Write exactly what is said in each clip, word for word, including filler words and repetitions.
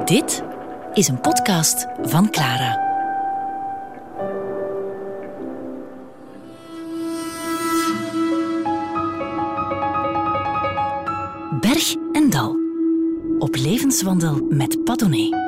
Dit is een podcast van Clara. Berg en Dal. Op levenswandel met Padone.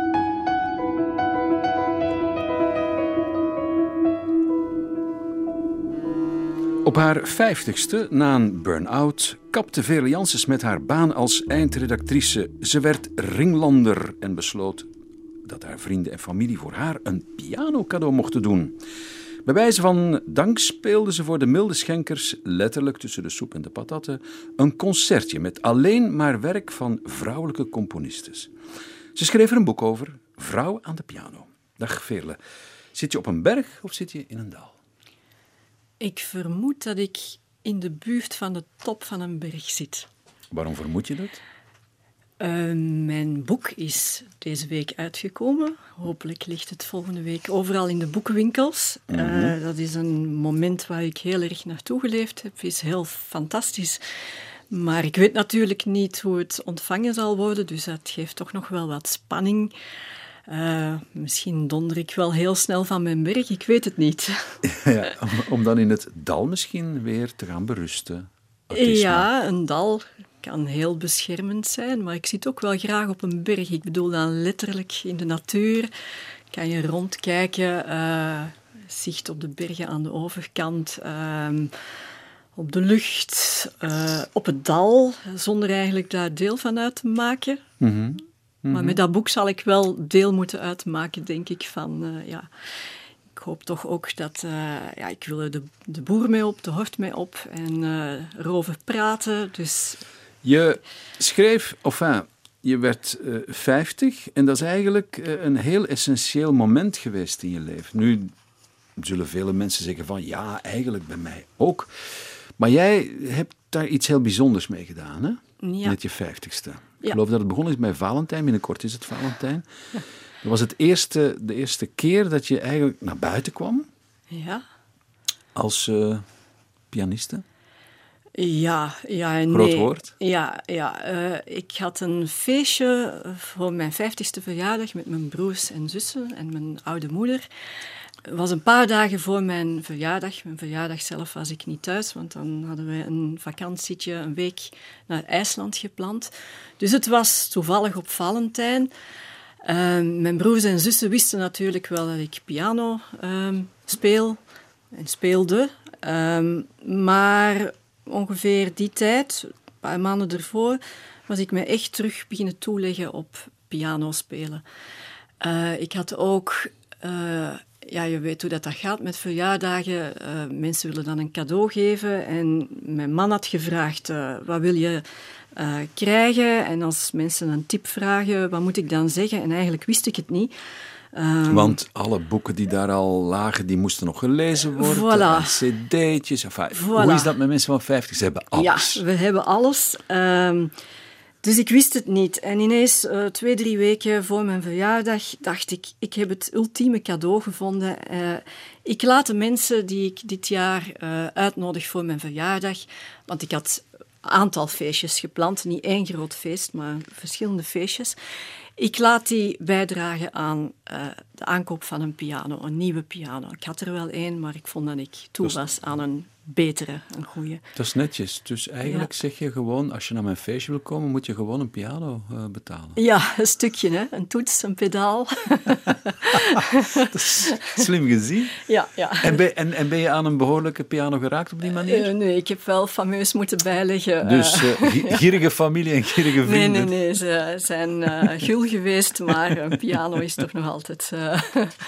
Op haar vijftigste, na een burn-out, kapte Veerle Janssens met haar baan als eindredactrice. Ze werd ringlander en besloot dat haar vrienden en familie voor haar een pianocadeau mochten doen. Bij wijze van dank speelde ze voor de milde schenkers, letterlijk tussen de soep en de patatten, een concertje met alleen maar werk van vrouwelijke componistes. Ze schreef er een boek over, Vrouw aan de piano. Dag Veerle, zit je op een berg of zit je in een dal? Ik vermoed dat ik in de buurt van de top van een berg zit. Waarom vermoed je dat? Uh, mijn boek is deze week uitgekomen. Hopelijk ligt het volgende week overal in de boekenwinkels. Mm-hmm. Uh, dat is een moment waar ik heel erg naartoe geleefd heb. Is heel fantastisch. Maar ik weet natuurlijk niet hoe het ontvangen zal worden. Dus dat geeft toch nog wel wat spanning. Uh, misschien donder ik wel heel snel van mijn berg, ik weet het niet. Ja, om, om dan in het dal misschien weer te gaan berusten. Autisme. Ja, een dal kan heel beschermend zijn, maar ik zit ook wel graag op een berg. Ik bedoel dan letterlijk in de natuur. Kan je rondkijken, uh, zicht op de bergen aan de overkant, uh, op de lucht, uh, op het dal, zonder eigenlijk daar deel van uit te maken. Mm-hmm. Maar mm-hmm. met dat boek zal ik wel deel moeten uitmaken, denk ik, van... Uh, ja, ik hoop toch ook dat... Uh, ja, ik wil er de, de boer mee op, de hort mee op en uh, erover praten, dus... Je schreef, enfin, je werd uh, vijftig en dat is eigenlijk uh, een heel essentieel moment geweest in je leven. Nu zullen vele mensen zeggen van, ja, eigenlijk bij mij ook. Maar jij hebt daar iets heel bijzonders mee gedaan, hè? Ja. Met je vijftigste. Ik Ja. geloof dat het begonnen is bij Valentijn, binnenkort is het Valentijn. Ja. Dat was het eerste, de eerste keer dat je eigenlijk naar buiten kwam. Ja. Als uh, pianiste. Ja, ja en Groot nee. woord. Ja, ja uh, ik had een feestje voor mijn vijftigste verjaardag met mijn broers en zussen en mijn oude moeder. Het was een paar dagen voor mijn verjaardag. Mijn verjaardag zelf was ik niet thuis, want dan hadden we een vakantietje, een week naar IJsland gepland. Dus het was toevallig op Valentijn. Uh, mijn broers en zussen wisten natuurlijk wel dat ik piano uh, speel en speelde. Uh, maar ongeveer die tijd, een paar maanden ervoor, was ik me echt terug beginnen toeleggen op piano spelen. Uh, ik had ook... Uh, Ja, je weet hoe dat, dat gaat met verjaardagen. Uh, mensen willen dan een cadeau geven. En mijn man had gevraagd, uh, wat wil je uh, krijgen? En als mensen een tip vragen, wat moet ik dan zeggen? En eigenlijk wist ik het niet. Um, Want alle boeken die daar al lagen, die moesten nog gelezen worden. Voilà. cd'tjes. Enfin, Voilà. Hoe is dat met mensen van vijftig? Ze hebben alles. Ja, we hebben alles. Um, Dus ik wist het niet. En ineens, uh, twee, drie weken voor mijn verjaardag, dacht ik, ik heb het ultieme cadeau gevonden. Uh, ik laat de mensen die ik dit jaar uh, uitnodig voor mijn verjaardag, want ik had een aantal feestjes gepland, niet één groot feest, maar verschillende feestjes. Ik laat die bijdragen aan uh, de aankoop van een piano, een nieuwe piano. Ik had er wel één, maar ik vond dat ik toe was aan een betere, een goede. Dat is netjes. Dus eigenlijk Ja. zeg je gewoon, als je naar mijn feestje wil komen, moet je gewoon een piano uh, betalen. Ja, een stukje, hè? Een toets, een pedaal. Dat is slim gezien. Ja, ja. En ben, en, en ben je aan een behoorlijke piano geraakt op die manier? Uh, nee, ik heb wel fameus moeten bijleggen. Dus uh, uh, gierige familie en gierige vrienden. Nee, nee, nee. Ze zijn uh, gul geweest, maar een piano is toch nog altijd... Uh...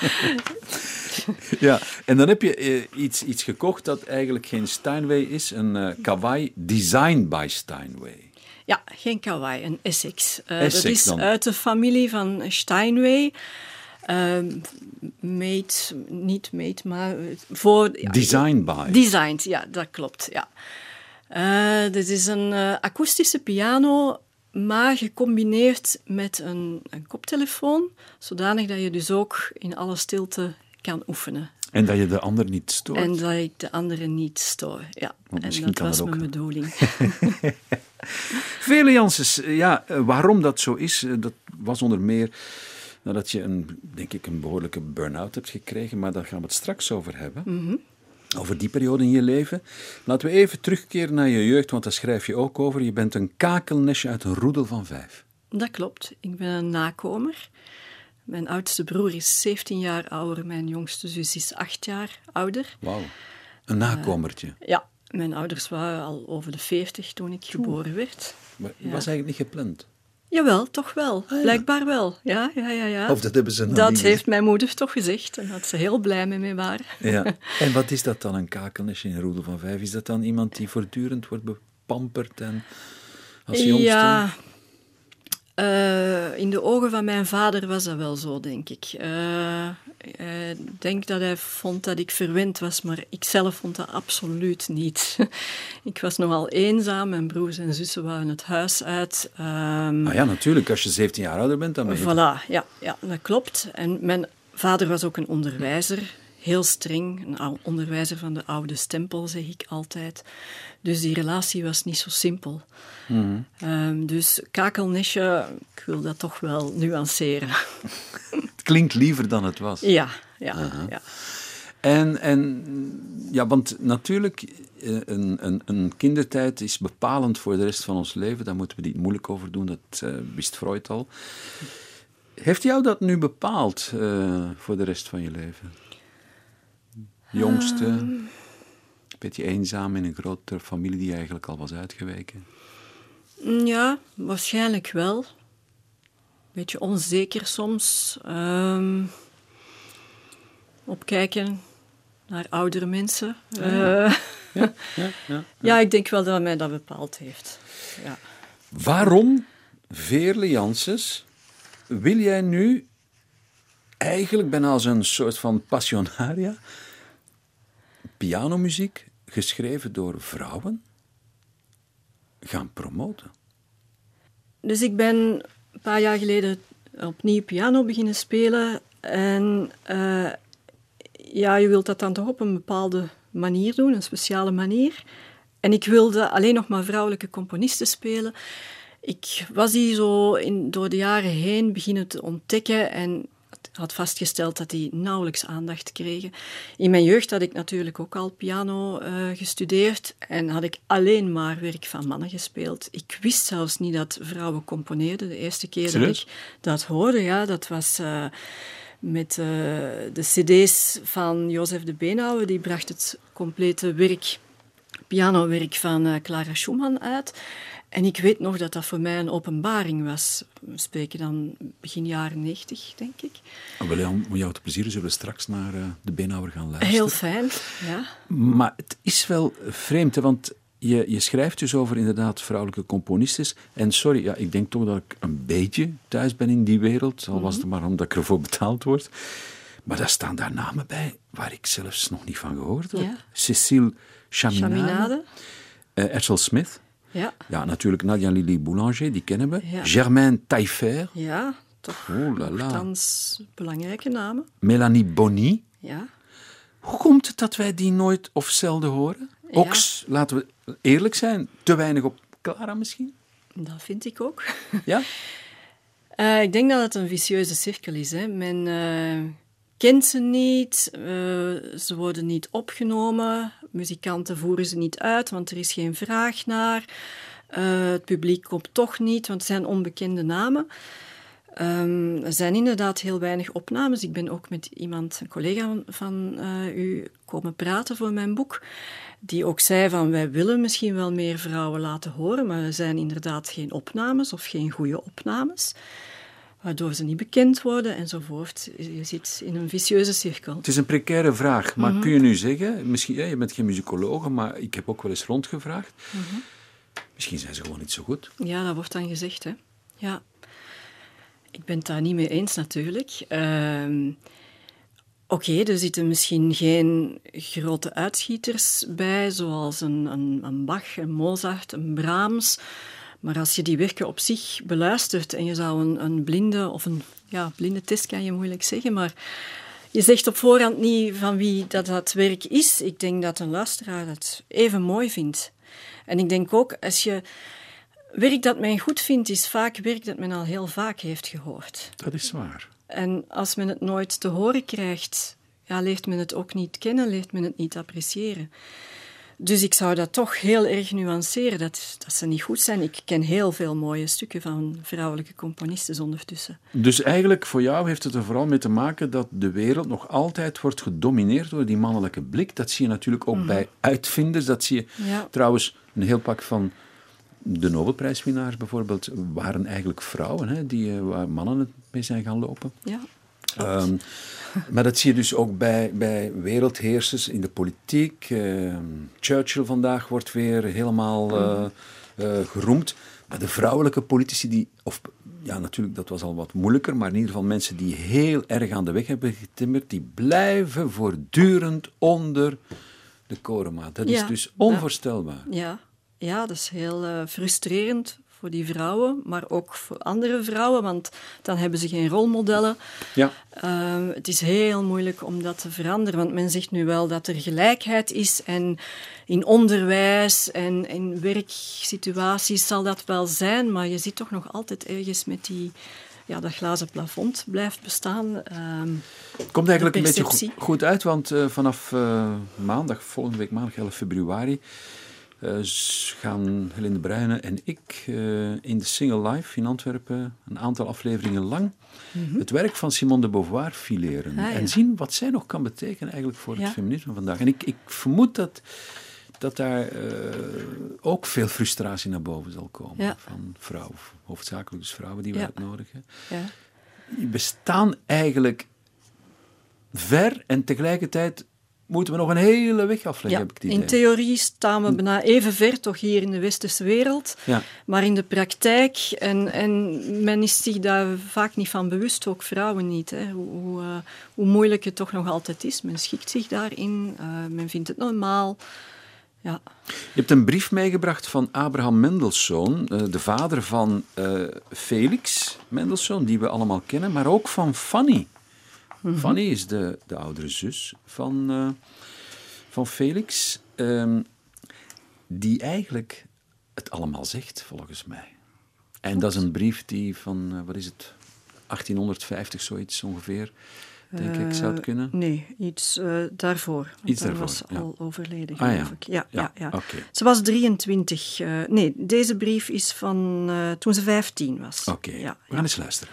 Ja, en dan heb je uh, iets, iets gekocht dat eigenlijk geen Steinway is, een uh, Kawai designed by Steinway. Ja, geen Kawai, een Essex. Uh, Essex dat is dan. uit de familie van Steinway. Uh, made, niet made, maar voor... Ja, Designed by. Designed, ja, dat klopt, ja. Uh, dit is een uh, akoestische piano, maar gecombineerd met een, een koptelefoon, zodanig dat je dus ook in alle stilte kan oefenen. En dat je de ander niet stoort. En dat ik de anderen niet stoor, ja. Want en misschien dat kan was dat ook. mijn bedoeling. Veerle Janssens, ja, waarom dat zo is, dat was onder meer nadat je een, denk ik, een behoorlijke burn-out hebt gekregen, maar daar gaan we het straks over hebben. Mm-hmm. Over die periode in je leven. Laten we even terugkeren naar je jeugd, want daar schrijf je ook over. Je bent een kakelnestje uit een roedel van vijf. Dat klopt. Ik ben een nakomer. Mijn oudste broer is zeventien jaar ouder. Mijn jongste zus is acht jaar ouder. Wauw. Een nakomertje. Uh, ja, mijn ouders waren al over de veertig toen ik geboren werd. Maar ja. was eigenlijk niet gepland? Jawel, toch wel. Ah, ja. Blijkbaar wel. Ja, ja, ja, ja. Of dat hebben ze nog Dat niet heeft gezegd. mijn moeder toch gezegd. En dat ze heel blij met mij waren. Ja. En wat is dat dan, een kakelnestje in een roedel van vijf? Is dat dan iemand die voortdurend wordt bepamperd en als jongste? Ja, uh, in de ogen van mijn vader was dat wel zo, denk ik. Uh, ik denk dat hij vond dat ik verwend was, maar ik zelf vond dat absoluut niet. Ik was nogal eenzaam, mijn broers en zussen waren het huis uit. Um, ah ja, natuurlijk, als je zeventien jaar ouder bent, dan ben je... Voilà, ja, ja, dat klopt. En mijn vader was ook een onderwijzer, heel streng, een onderwijzer van de oude stempel, zeg ik altijd. Dus die relatie was niet zo simpel. Mm-hmm. Um, dus kakelnestje, ik wil dat toch wel nuanceren. Het klinkt liever dan het was. Ja, ja, uh-huh. ja. En, en ja, want natuurlijk, een, een, een kindertijd is bepalend voor de rest van ons leven. Daar moeten we niet moeilijk over doen, dat uh, wist Freud al. Heeft jou dat nu bepaald uh, voor de rest van je leven? Jongste, um... een beetje eenzaam in een grotere familie die eigenlijk al was uitgeweken? Ja, waarschijnlijk wel. Beetje onzeker soms. Um, opkijken naar oudere mensen. Ja, ja. Uh, ja, ja, ja, ja. ja, ik denk wel dat mij dat bepaald heeft. Ja. Waarom, Veerle Janssens, wil jij nu eigenlijk bijna als een soort van passionaria pianomuziek, geschreven door vrouwen, gaan promoten? Dus ik ben een paar jaar geleden opnieuw piano beginnen spelen. En uh, ja, je wilt dat dan toch op een bepaalde manier doen, een speciale manier. En ik wilde alleen nog maar vrouwelijke componisten spelen. Ik was die zo in, door de jaren heen beginnen te ontdekken en had vastgesteld dat die nauwelijks aandacht kregen. In mijn jeugd had ik natuurlijk ook al piano uh, gestudeerd en had ik alleen maar werk van mannen gespeeld. Ik wist zelfs niet dat vrouwen componeerden. De eerste keer Serieus? dat ik dat hoorde, ja, dat was uh, met uh, de cd's van Jozef de Beenhouwer. Die bracht het complete werk, pianowerk van uh, Clara Schumann uit. En ik weet nog dat dat voor mij een openbaring was. We spreken dan begin jaren negentig, denk ik. Oh, wel, om jou te plezieren zullen we straks naar uh, de Beenhouwer gaan luisteren. Heel fijn, ja. Maar het is wel vreemd, hè, want je, je schrijft dus over inderdaad vrouwelijke componistes. En sorry, ja, ik denk toch dat ik een beetje thuis ben in die wereld. Al was het maar omdat ik ervoor betaald word. Maar daar staan daar namen bij waar ik zelfs nog niet van gehoord heb. Ja. Cécile Chaminade. Chaminade. Uh, Edsel Smith. Ja. Ja, natuurlijk Nadia Lili Boulanger, die kennen we. Ja. Germaine Taillefer. Ja, toch oh là là. nogthans belangrijke namen. Melanie Bonny. Ja. Hoe komt het dat wij die nooit of zelden horen? Ja. Ook, laten we eerlijk zijn, te weinig op Clara misschien? Dat vind ik ook. Ja? uh, ik denk dat het een vicieuze cirkel is. Hè. Men uh, kent ze niet, uh, ze worden niet opgenomen, muzikanten voeren ze niet uit, want er is geen vraag naar. Uh, het publiek komt toch niet, want het zijn onbekende namen. Um, er zijn inderdaad heel weinig opnames. Ik ben ook met iemand, een collega van uh, u, komen praten voor mijn boek, die ook zei van, wij willen misschien wel meer vrouwen laten horen, maar er zijn inderdaad geen opnames of geen goede opnames, waardoor ze niet bekend worden enzovoort. Je zit in een vicieuze cirkel. Het is een precaire vraag, maar mm-hmm. kun je nu zeggen, misschien, ja, je bent geen muzikoloog, maar ik heb ook wel eens rondgevraagd, mm-hmm. misschien zijn ze gewoon niet zo goed. Ja, dat wordt dan gezegd, hè. Ja. Ik ben het daar niet mee eens, natuurlijk. Uh, Oké, okay, er zitten misschien geen grote uitschieters bij, zoals een, een, een Bach, een Mozart, een Brahms. Maar als je die werken op zich beluistert en je zou een, een blinde, of een ja, blinde test kan je moeilijk zeggen, maar je zegt op voorhand niet van wie dat, dat werk is. Ik denk dat een luisteraar dat even mooi vindt. En ik denk ook, als je Werk dat men goed vindt, is vaak werk dat men al heel vaak heeft gehoord. Dat is waar. En als men het nooit te horen krijgt, ja, leert men het ook niet kennen, leert men het niet appreciëren. Dus ik zou dat toch heel erg nuanceren, dat, dat ze niet goed zijn. Ik ken heel veel mooie stukken van vrouwelijke componisten ondertussen. Dus eigenlijk voor jou heeft het er vooral mee te maken dat de wereld nog altijd wordt gedomineerd door die mannelijke blik. Dat zie je natuurlijk ook mm-hmm. bij uitvinders. Dat zie je ja. trouwens een heel pak van de Nobelprijswinnaars bijvoorbeeld waren eigenlijk vrouwen, hè, die, uh, waar mannen het mee zijn gaan lopen. Ja. Um, maar dat zie je dus ook bij, bij wereldheersers in de politiek. Uh, Churchill vandaag wordt weer helemaal uh, uh, geroemd. Maar de vrouwelijke politici, die, of ja, natuurlijk, dat was al wat moeilijker, maar in ieder geval mensen die heel erg aan de weg hebben getimmerd, die blijven voortdurend onder de korenmaat. Dat ja, is dus onvoorstelbaar. Ja, ja dat is heel uh, frustrerend voor die vrouwen, maar ook voor andere vrouwen, want dan hebben ze geen rolmodellen. Ja. Uh, het is heel moeilijk om dat te veranderen, want men zegt nu wel dat er gelijkheid is en in onderwijs en in werksituaties zal dat wel zijn, maar je zit toch nog altijd ergens met die... Ja, dat glazen plafond blijft bestaan. Um, Het komt eigenlijk een beetje goed, goed uit, want uh, vanaf uh, maandag, volgende week maandag, elf februari, Uh, gaan Helene de Bruyne en ik uh, in de Single Life in Antwerpen een aantal afleveringen lang mm-hmm. het werk van Simone de Beauvoir fileren. Ah, ja. En zien wat zij nog kan betekenen eigenlijk voor het ja. feminisme vandaag. En ik, ik vermoed dat, dat daar uh, ook veel frustratie naar boven zal komen ja. van vrouwen, hoofdzakelijk dus vrouwen die we ja. uitnodigen. Ja. Die bestaan eigenlijk ver en tegelijkertijd moeten we nog een hele weg afleggen, ja, heb ik het idee. In theorie staan we bijna even ver, toch hier in de westerse wereld. Ja. Maar in de praktijk, en, en men is zich daar vaak niet van bewust, ook vrouwen niet. Hè. Hoe, hoe, uh, hoe moeilijk het toch nog altijd is. Men schikt zich daarin, uh, men vindt het normaal. Ja. Je hebt een brief meegebracht van Abraham Mendelssohn, uh, de vader van uh, Felix Mendelssohn, die we allemaal kennen, maar ook van Fanny. Mm-hmm. Fanny is de, de oudere zus van, uh, van Felix, um, die eigenlijk het allemaal zegt, volgens mij. En Goed. Dat is een brief die van, uh, wat is het, achttienhonderdvijftig zoiets ongeveer, denk uh, ik, zou het kunnen? Nee, iets uh, daarvoor. Iets daarvoor, was ja. al overleden, ah, geloof ja. ik. Ja, ja, ja, ja. Okay. Ze was drieëntwintig. Uh, nee, deze brief is van uh, toen ze vijftien was. Oké, okay. ja, we gaan ja. eens luisteren.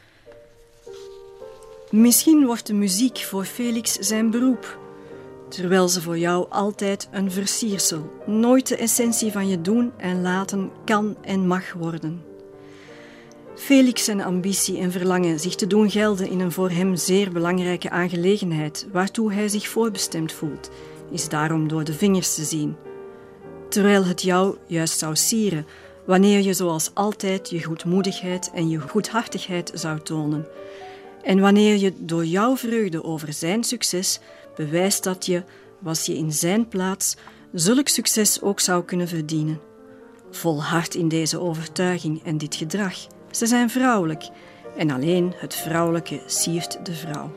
Misschien wordt de muziek voor Felix zijn beroep, terwijl ze voor jou altijd een versiersel, nooit de essentie van je doen en laten kan en mag worden. Felix zijn ambitie en verlangen zich te doen gelden in een voor hem zeer belangrijke aangelegenheid, waartoe hij zich voorbestemd voelt, is daarom door de vingers te zien. Terwijl het jou juist zou sieren, wanneer je zoals altijd je goedmoedigheid en je goedhartigheid zou tonen. En wanneer je door jouw vreugde over zijn succes bewijst dat je, was je in zijn plaats, zulk succes ook zou kunnen verdienen. Volhard in deze overtuiging en dit gedrag. Ze zijn vrouwelijk en alleen het vrouwelijke siert de vrouw.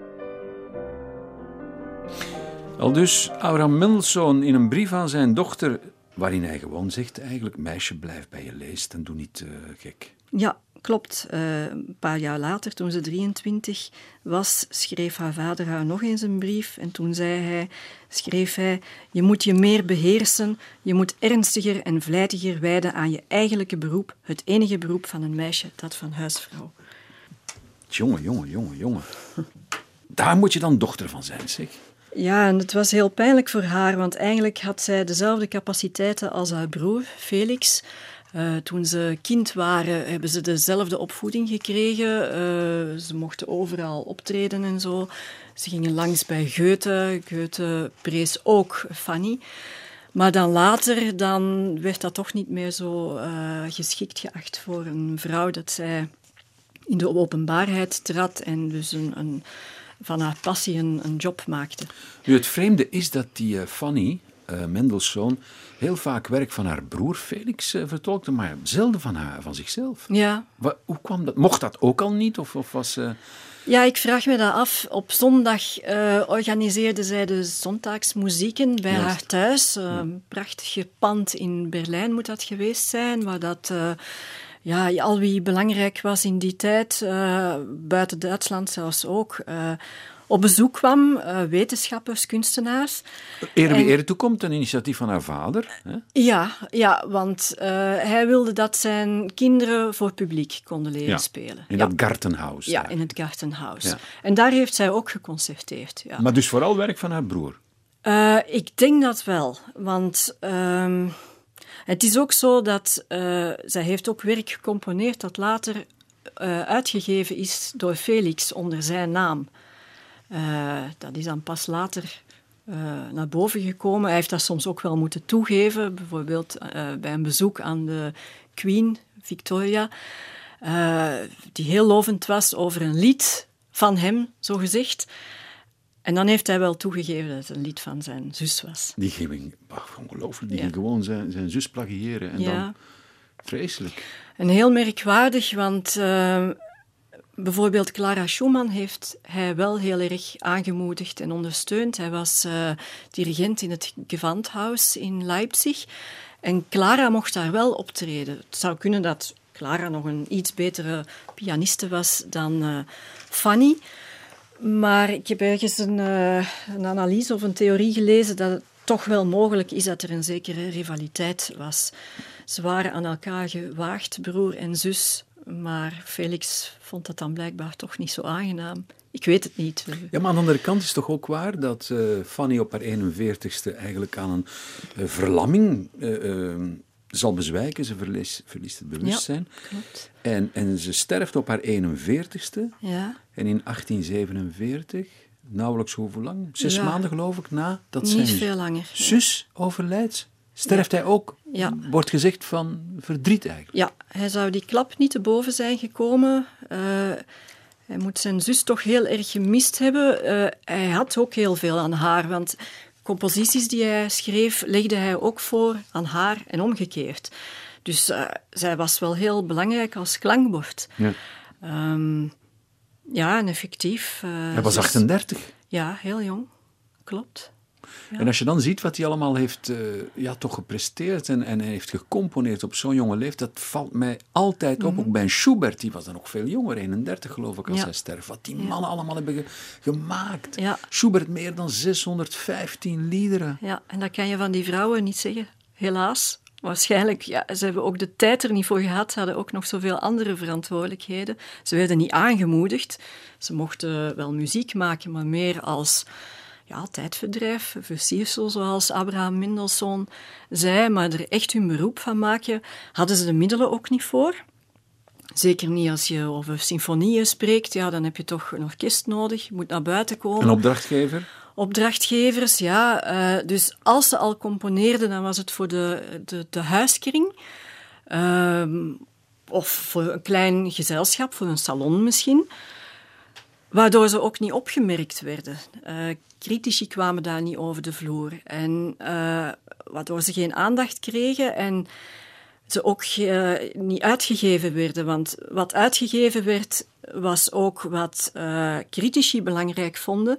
Aldus Abraham Mendelssohn in een brief aan zijn dochter, waarin hij gewoon zegt eigenlijk, meisje, blijf bij je leest en doe niet uh, gek. Ja, klopt. Uh, een paar jaar later, toen ze drieëntwintig was, schreef haar vader haar nog eens een brief. En toen zei hij, schreef hij, je moet je meer beheersen, je moet ernstiger en vlijtiger wijden aan je eigenlijke beroep, het enige beroep van een meisje, dat van huisvrouw. Jongen, jongen, jongen, jongen. Daar moet je dan dochter van zijn, zeg. Ja, en het was heel pijnlijk voor haar, want eigenlijk had zij dezelfde capaciteiten als haar broer, Felix. Uh, toen ze kind waren, hebben ze dezelfde opvoeding gekregen. Uh, ze mochten overal optreden en zo. Ze gingen langs bij Goethe. Goethe prees ook Fanny. Maar dan later dan werd dat toch niet meer zo uh, geschikt geacht voor een vrouw, dat zij in de openbaarheid trad en dus een, een, van haar passie een, een job maakte. Nu, het vreemde is dat die uh, Fanny, uh, Mendelssohn heel vaak werk van haar broer Felix uh, vertolkte, maar zelden van, haar, van zichzelf. Ja. Wa- hoe kwam dat? Mocht dat ook al niet? Of, of was... Uh... Ja, ik vraag me dat af. Op zondag uh, organiseerde zij de zondagsmuzieken bij Juist. haar thuis. Uh, Ja. Een prachtige pand in Berlijn moet dat geweest zijn, waar dat... Uh, Ja, al wie belangrijk was in die tijd, uh, buiten Duitsland zelfs ook, uh, op bezoek kwam, uh, wetenschappers, kunstenaars. Ere wie En- ere toekomt, een initiatief van haar vader. Hè? Ja, ja, want uh, hij wilde dat zijn kinderen voor publiek konden leren Ja, spelen. In ja. dat Gartenhaus. Ja, daar. in het Gartenhaus. Ja. En daar heeft zij ook geconcerteerd. Ja. Maar dus vooral werk van haar broer. Uh, ik denk dat wel, want um, het is ook zo dat uh, zij heeft ook werk gecomponeerd dat later uh, uitgegeven is door Felix onder zijn naam. Uh, dat is dan pas later uh, naar boven gekomen. Hij heeft dat soms ook wel moeten toegeven, bijvoorbeeld uh, bij een bezoek aan de Queen, Victoria, uh, die heel lovend was over een lied van hem, zogezegd. En dan heeft hij wel toegegeven dat het een lied van zijn zus was. Die ging, ach, ongelooflijk, die Ja. ging gewoon zijn, zijn zus plagiëren. En Ja. dan, vreselijk. En heel merkwaardig, want uh, bijvoorbeeld Clara Schumann heeft hij wel heel erg aangemoedigd en ondersteund. Hij was uh, dirigent in het Gewandhaus in Leipzig. En Clara mocht daar wel optreden. Het zou kunnen dat Clara nog een iets betere pianiste was dan uh, Fanny. Maar ik heb ergens een, uh, een analyse of een theorie gelezen dat het toch wel mogelijk is dat er een zekere rivaliteit was. Ze waren aan elkaar gewaagd, broer en zus, maar Felix vond dat dan blijkbaar toch niet zo aangenaam. Ik weet het niet. Ja, maar aan de andere kant is het toch ook waar dat uh, Fanny op haar eenenveertigste eigenlijk aan een uh, verlamming uh, uh, zal bezwijken. Ze verliest, verliest het bewustzijn. Ja, klopt. En, en ze sterft op haar eenenveertigste. Ja. En in achttien zevenenveertig, nauwelijks hoeveel lang? Zes Ja. maanden geloof ik, na dat Niet zijn veel langer. zus overlijdt. Sterft hij ook? Ja. Wordt gezegd van verdriet eigenlijk. Ja, hij zou die klap niet te boven zijn gekomen. Uh, hij moet zijn zus toch heel erg gemist hebben. Uh, hij had ook heel veel aan haar, want composities die hij schreef, legde hij ook voor aan haar en omgekeerd. Dus uh, zij was wel heel belangrijk als klankbord. Ja. Um, ja, en effectief. Uh, Hij was zus- achtendertig. Ja, heel jong. Klopt. Ja. En als je dan ziet wat hij allemaal heeft uh, ja, toch gepresteerd en, en heeft gecomponeerd op zo'n jonge leeftijd, dat valt mij altijd op. Mhm. Ook bij Schubert, die was dan nog veel jonger, eenendertig geloof ik, als Ja. hij sterft. Wat die Ja. mannen allemaal hebben ge- gemaakt. Ja. Schubert meer dan zeshonderdvijftien liederen. Ja, en dat kan je van die vrouwen niet zeggen, helaas. Waarschijnlijk, ja, ze hebben ook de tijd er niet voor gehad. Ze hadden ook nog zoveel andere verantwoordelijkheden. Ze werden niet aangemoedigd. Ze mochten wel muziek maken, maar meer als ja, tijdverdrijf, versiersel, zoals Abraham Mendelssohn zei. Maar er echt hun beroep van maken, hadden ze de middelen ook niet voor. Zeker niet als je over symfonieën spreekt. Ja, dan heb je toch een orkest nodig. Je moet naar buiten komen. Een opdrachtgever. Opdrachtgevers, ja. Uh, dus als ze al componeerden, dan was het voor de, de, de huiskring. Uh, of voor een klein gezelschap, voor een salon misschien. Waardoor ze ook niet opgemerkt werden. Uh, critici kwamen daar niet over de vloer. En uh, waardoor ze geen aandacht kregen en ze ook uh, niet uitgegeven werden. Want wat uitgegeven werd, was ook wat uh, critici belangrijk vonden.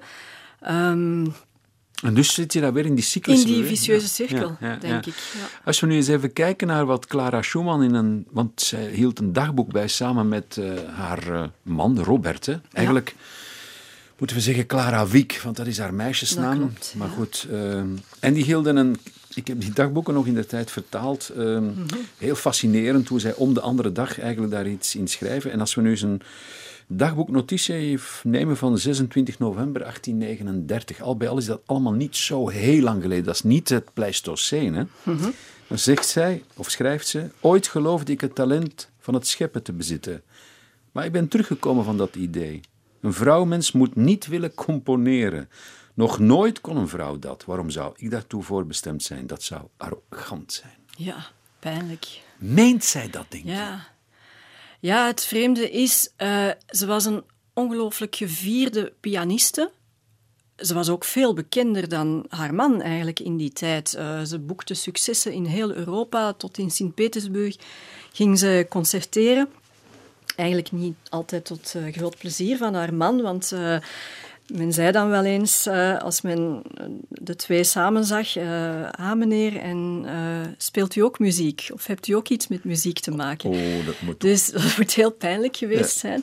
Um, En dus zit je daar weer in die cyclus. in die weer, hè? vicieuze Ja, cirkel, ja, ja, denk ja. ik. Ja. Als we nu eens even kijken naar wat Clara Schumann in een... Want zij hield een dagboek bij samen met uh, haar uh, man, Robert. Hè? Eigenlijk moeten we zeggen Clara Wieck, want dat is haar meisjesnaam. Dat klopt, maar ja. goed. Uh, en die hielden een... Ik heb die dagboeken nog in de tijd vertaald. Uh, mm-hmm. Heel fascinerend hoe zij om de andere dag eigenlijk daar iets in schrijven. En als we nu eens een dagboeknotitie nemen van zesentwintig november achttien negenendertig. Al bij al is dat allemaal niet zo heel lang geleden. Dat is niet het Pleistoceen. Hè? Mm-hmm. Dan zegt zij, of schrijft ze, ooit geloofde ik het talent van het scheppen te bezitten. Maar ik ben teruggekomen van dat idee. Een vrouwmens moet niet willen componeren. Nog nooit kon een vrouw dat. Waarom zou ik daartoe voorbestemd zijn? Dat zou arrogant zijn. Ja, pijnlijk. Meent zij dat, denk je? Ja. Ja, het vreemde is, uh, ze was een ongelooflijk gevierde pianiste. ze was ook veel bekender dan haar man eigenlijk in die tijd. Uh, ze boekte successen in heel Europa. Tot in Sint-Petersburg ging ze concerteren. Eigenlijk niet altijd tot uh, groot plezier van haar man, want uh, men zei dan wel eens, uh, als men de twee samen zag, uh, ah meneer, en uh, speelt u ook muziek? Of hebt u ook iets met muziek te maken? Oh, dat moet Dus dat moet heel pijnlijk geweest ja. zijn.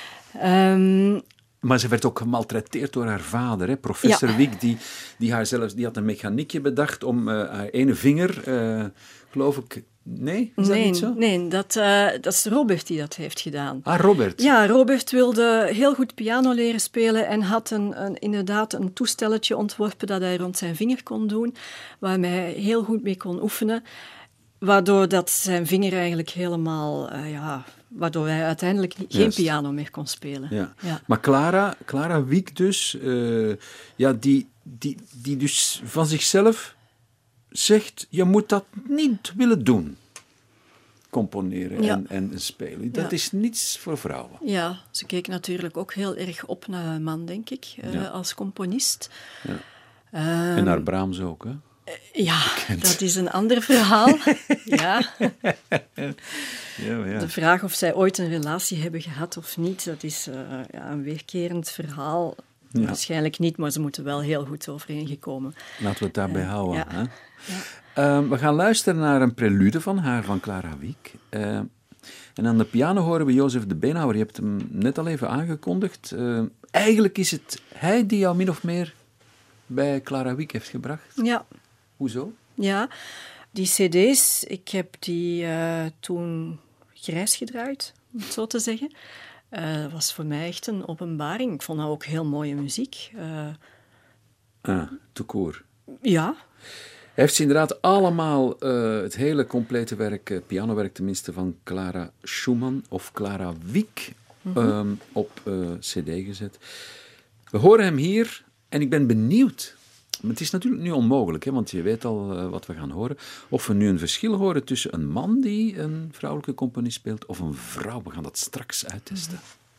Um, Maar ze werd ook gemaltreteerd door haar vader, hè? Professor ja. Wiek, die, die, haar zelfs, die had een mechaniekje bedacht om uh, haar ene vinger, uh, geloof ik... Nee, is nee, dat niet zo? Nee, dat, uh, dat is Robert die dat heeft gedaan. Ah, Robert. Ja, Robert wilde heel goed piano leren spelen en had een, een, inderdaad een toestelletje ontworpen dat hij rond zijn vinger kon doen, waar hij heel goed mee kon oefenen, waardoor dat zijn vinger eigenlijk helemaal... Uh, ja, waardoor hij uiteindelijk geen Juist. piano meer kon spelen. Ja. Ja. Maar Clara, Clara Wieck dus, uh, ja, die, die, die dus van zichzelf zegt, je moet dat niet willen doen. Componeren ja. en, en spelen. Dat ja. is niets voor vrouwen. Ja, ze keek natuurlijk ook heel erg op naar haar man, denk ik, uh, ja. als componist. Ja. Um, en naar Brahms ook, hè? Ja, Bekend. Dat is een ander verhaal. ja. Ja, ja. De vraag of zij ooit een relatie hebben gehad of niet, dat is uh, ja, een weerkerend verhaal. Ja. Waarschijnlijk niet, maar ze moeten wel heel goed overeengekomen. Laten we het daarbij uh, houden. Ja. Hè? Ja. Uh, we gaan luisteren naar een prelude van haar, van Clara Wieck. Uh, en aan de piano horen we Jozef de Beenhouwer. Je hebt hem net al even aangekondigd. Uh, eigenlijk is het hij die jou min of meer bij Clara Wieck heeft gebracht. Ja. Hoezo? Ja, die cd's, ik heb die uh, toen grijs gedraaid, om het zo te zeggen. Dat uh, was voor mij echt een openbaring. Ik vond dat ook heel mooie muziek. Uh, ah, tout court. Ja. Hij heeft ze inderdaad allemaal, uh, het hele complete werk, uh, pianowerk tenminste, van Clara Schumann of Clara Wieck mm-hmm. um, op uh, cd gezet. We horen hem hier en ik ben benieuwd. Maar het is natuurlijk nu onmogelijk, hè, want je weet al uh, wat we gaan horen. Of we nu een verschil horen tussen een man die een vrouwelijke componist speelt of een vrouw. We gaan dat straks uittesten.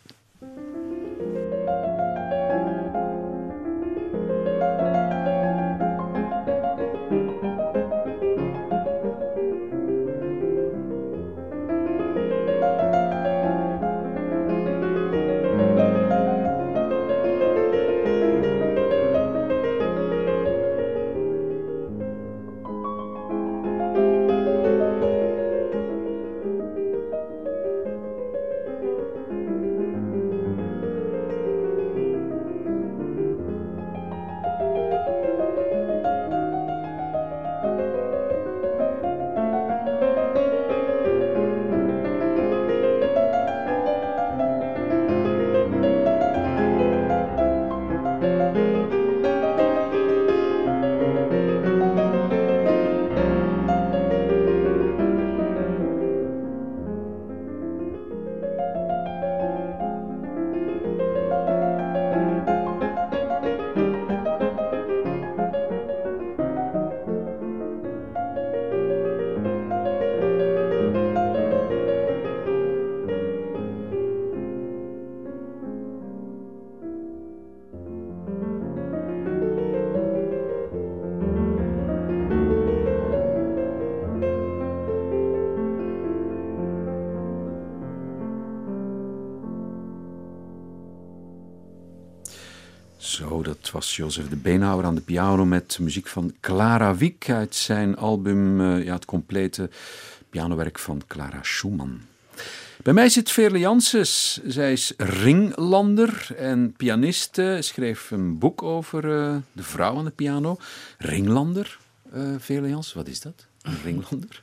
Zo, dat was Jozef de Beenhouwer aan de piano met muziek van Clara Wieck uit zijn album, uh, ja, het complete pianowerk van Clara Schumann. Bij mij zit Veerle Janssens. Zij is ringlander en pianiste. Schreef een boek over uh, de vrouw aan de piano. Ringlander, uh, Veerle Janssens, wat is dat? Een ringlander?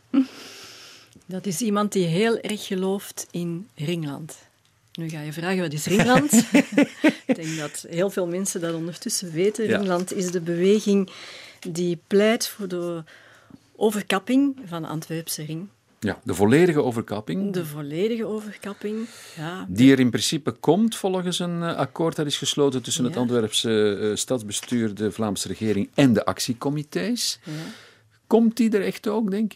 Dat is iemand die heel erg gelooft in Ringland. Nu ga je vragen, wat is Ringland? Ik denk dat heel veel mensen dat ondertussen weten. Ja. Ringland is de beweging die pleit voor de overkapping van de Antwerpse ring. Ja, de volledige overkapping. De volledige overkapping, ja. Die er in principe komt volgens een uh, akkoord dat is gesloten tussen ja. het Antwerpse uh, stadsbestuur, de Vlaamse regering en de actiecomité's. Ja. Komt die er echt ook, denk je?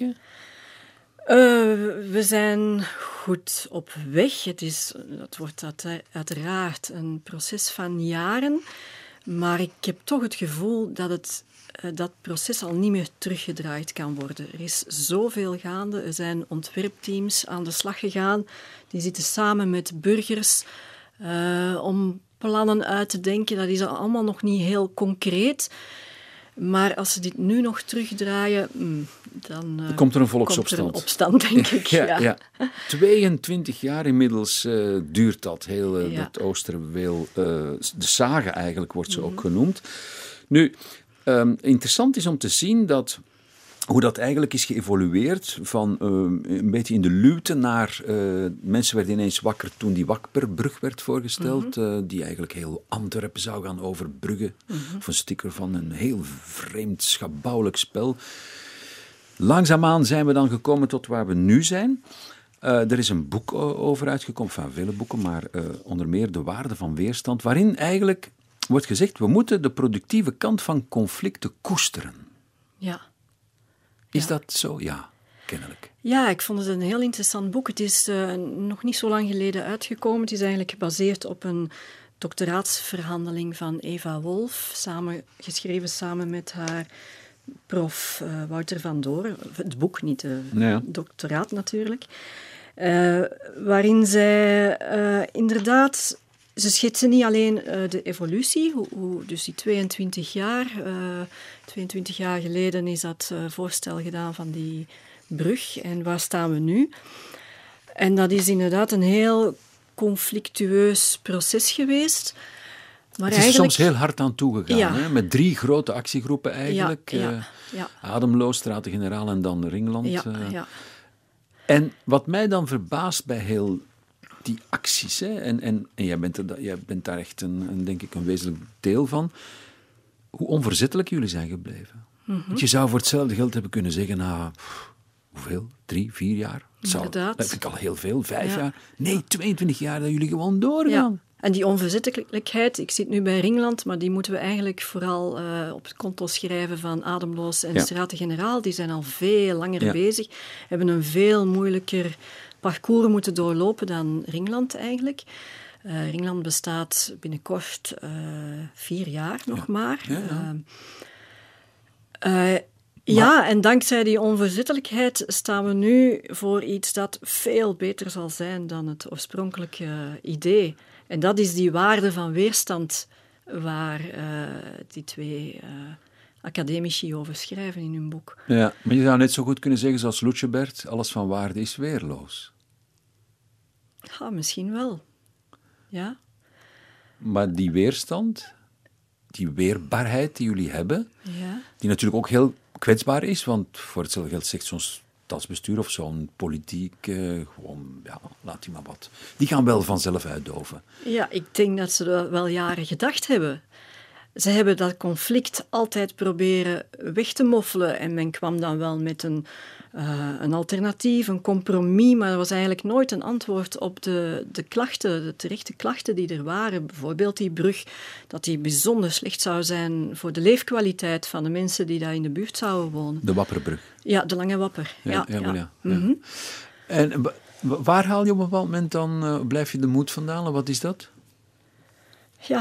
Uh, we zijn goed op weg. Het is, dat wordt uiteraard een proces van jaren. Maar ik heb toch het gevoel dat het, uh, dat proces al niet meer teruggedraaid kan worden. Er is zoveel gaande. Er zijn ontwerpteams aan de slag gegaan. Die zitten samen met burgers uh, om plannen uit te denken. Dat is allemaal nog niet heel concreet. Maar als ze dit nu nog terugdraaien, dan uh, komt er een volksopstand. Komt er een opstand, denk ik. ja, ja. Ja. tweeëntwintig jaar inmiddels uh, duurt dat, heel uh, ja. dat Oosterweel. Uh, de sage eigenlijk wordt ze mm-hmm. ook genoemd. Nu, um, interessant is om te zien dat hoe dat eigenlijk is geëvolueerd van uh, een beetje in de luwte naar... Uh, mensen werden ineens wakker toen die Wakkerbrug werd voorgesteld, mm-hmm. uh, die eigenlijk heel Antwerpen zou gaan overbruggen. Mm-hmm. Of een sticker van een heel vreemd, schabouwelijk spel. Langzaamaan zijn we dan gekomen tot waar we nu zijn. Uh, er is een boek over uitgekomen, van vele boeken, maar uh, onder meer De Waarde van Weerstand, waarin eigenlijk wordt gezegd, we moeten de productieve kant van conflicten koesteren. Ja. Is ja. dat zo? Ja, kennelijk. Ja, ik vond het een heel interessant boek. Het is uh, nog niet zo lang geleden uitgekomen. Het is eigenlijk gebaseerd op een doctoraatsverhandeling van Eva Wolf, samen, geschreven samen met haar prof uh, Wouter van Doren. Het boek, niet het ja. doctoraat natuurlijk. Uh, waarin zij uh, inderdaad... Ze schetsen niet alleen uh, de evolutie, hoe, hoe, dus die tweeëntwintig jaar. Uh, tweeëntwintig jaar geleden is dat uh, voorstel gedaan van die brug. En waar staan we nu? En dat is inderdaad een heel conflictueus proces geweest. Maar het is eigenlijk... soms heel hard aan toegegaan, ja. hè? Met drie grote actiegroepen eigenlijk. Ja, ja, uh, ja. Ademloos, Straten-Generaal en dan Ringland. Ja, uh. ja. En wat mij dan verbaast bij heel... die acties, hè, en, en, en jij, bent er, jij bent daar echt een, een, denk ik, een wezenlijk deel van, hoe onverzettelijk jullie zijn gebleven. Mm-hmm. Want je zou voor hetzelfde geld hebben kunnen zeggen, na pff, hoeveel? Drie, vier jaar? Dat, zou, dat vind ik al heel veel, vijf ja. jaar. Nee, tweeëntwintig jaar dat jullie gewoon doorgaan. Ja. En die onverzettelijkheid, ik zit nu bij Ringland, maar die moeten we eigenlijk vooral uh, op het konto schrijven van Ademloos en ja. Straten-Generaal. Die zijn al veel langer ja. bezig, hebben een veel moeilijker parcours moeten doorlopen dan Ringland eigenlijk. Uh, Ringland bestaat binnenkort uh, vier jaar nog ja. maar. Ja, ja. Uh, uh, maar. Ja, en dankzij die onverzettelijkheid staan we nu voor iets dat veel beter zal zijn dan het oorspronkelijke idee. En dat is die waarde van weerstand waar uh, die twee uh, academici over schrijven in hun boek. Ja, maar je zou net zo goed kunnen zeggen zoals Lutjebert, alles van waarde is weerloos. Ja, misschien wel. Ja. Maar die weerstand, die weerbaarheid die jullie hebben, ja. die natuurlijk ook heel kwetsbaar is, want voor hetzelfde geld zegt zo'n stadsbestuur of zo'n politiek, eh, gewoon, ja, laat die maar wat. Die gaan wel vanzelf uitdoven. Ja, ik denk dat ze er wel jaren gedacht hebben. Ze hebben dat conflict altijd proberen weg te moffelen en men kwam dan wel met een, uh, een alternatief, een compromis, maar er was eigenlijk nooit een antwoord op de, de klachten, de terechte klachten die er waren. Bijvoorbeeld die brug, dat die bijzonder slecht zou zijn voor de leefkwaliteit van de mensen die daar in de buurt zouden wonen. De Wapperbrug. Ja, de Lange Wapper. Ja, ja, ja, ja. ja. ja. Mm-hmm. En waar haal je op een bepaald moment dan, uh, blijf je de moed vandaan? Wat is dat? Ja...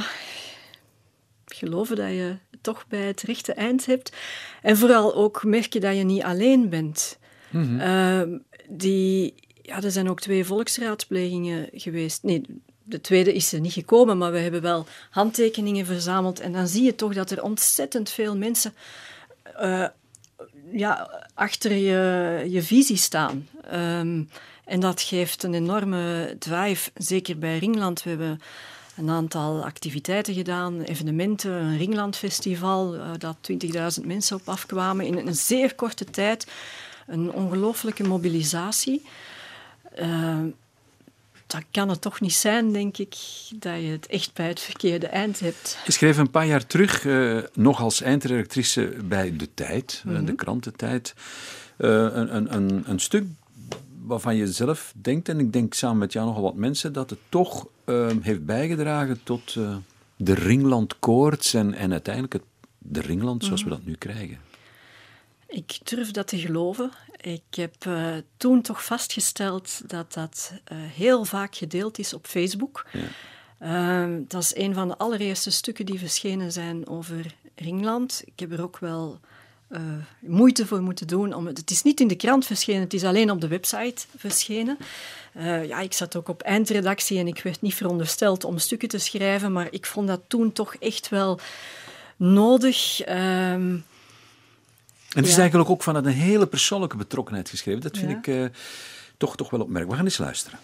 geloven dat je toch bij het rechte eind hebt. En vooral ook merk je dat je niet alleen bent. Mm-hmm. Uh, die, ja, er zijn ook twee volksraadplegingen geweest. Nee, de tweede is er niet gekomen, maar we hebben wel handtekeningen verzameld. En dan zie je toch dat er ontzettend veel mensen uh, ja, achter je, je visie staan. Um, en dat geeft een enorme drive, zeker bij Ringland. We hebben een aantal activiteiten gedaan, evenementen, een Ringlandfestival, uh, dat twintigduizend mensen op afkwamen in een zeer korte tijd. Een ongelooflijke mobilisatie. Uh, dat kan het toch niet zijn, denk ik, dat je het echt bij het verkeerde eind hebt. Je schreef een paar jaar terug, uh, nog als eindredactrice bij De Tijd, mm-hmm. uh, de krantentijd, uh, een, een, een, een stuk waarvan je zelf denkt, en ik denk samen met jou nogal wat mensen, dat het toch uh, heeft bijgedragen tot uh, de Ringlandkoorts en, en uiteindelijk het, de Ringland zoals mm. we dat nu krijgen. Ik durf dat te geloven. Ik heb uh, toen toch vastgesteld dat dat uh, heel vaak gedeeld is op Facebook. Uh, dat is een van de allereerste stukken die verschenen zijn over Ringland. Ik heb er ook wel uh, moeite voor moeten doen. Om het, het is niet in de krant verschenen, het is alleen op de website verschenen. Uh, ja, ik zat ook op eindredactie en ik werd niet verondersteld om stukken te schrijven, maar ik vond dat toen toch echt wel nodig. Uh, en het is ja. eigenlijk ook vanuit een hele persoonlijke betrokkenheid geschreven. Dat vind ja. ik uh, toch, toch wel opmerkelijk. We gaan eens luisteren.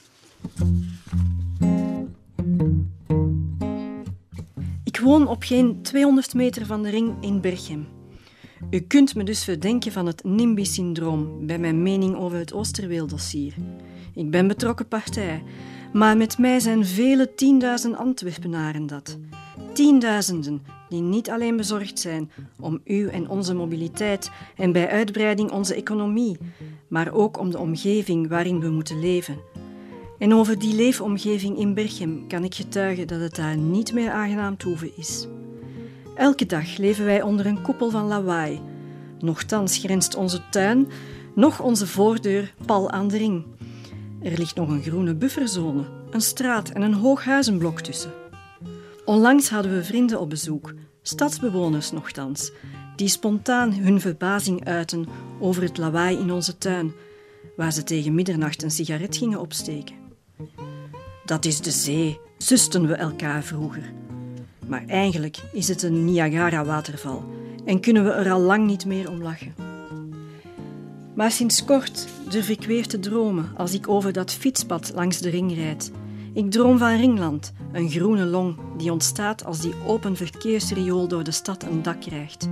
Ik woon op geen tweehonderd meter van de ring in Berchem. U kunt me dus verdenken van het NIMBY-syndroom bij mijn mening over het Oosterweel-dossier. Ik ben betrokken partij, maar met mij zijn vele tienduizend Antwerpenaren dat. Tienduizenden die niet alleen bezorgd zijn om uw en onze mobiliteit en bij uitbreiding onze economie, maar ook om de omgeving waarin we moeten leven. En over die leefomgeving in Berchem kan ik getuigen dat het daar niet meer aangenaam toeven is. Elke dag leven wij onder een koepel van lawaai. Nochtans grenst onze tuin, nog onze voordeur pal aan de ring. Er ligt nog een groene bufferzone, een straat en een hoog huizenblok tussen. Onlangs hadden we vrienden op bezoek, stadsbewoners nochtans, die spontaan hun verbazing uiten over het lawaai in onze tuin, waar ze tegen middernacht een sigaret gingen opsteken. Dat is de zee, susten we elkaar vroeger. Maar eigenlijk is het een Niagara-waterval en kunnen we er al lang niet meer om lachen. Maar sinds kort durf ik weer te dromen als ik over dat fietspad langs de ring rijd. Ik droom van Ringland, een groene long die ontstaat als die open verkeersriool door de stad een dak krijgt.